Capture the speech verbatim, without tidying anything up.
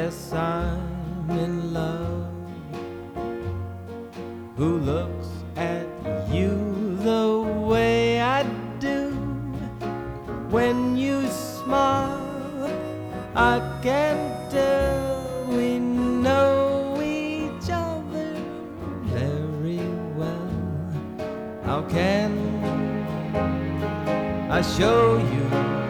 guess I'm in love. Who looks at you the way I do? When you smile, I can tell we know each other very well. How can I show you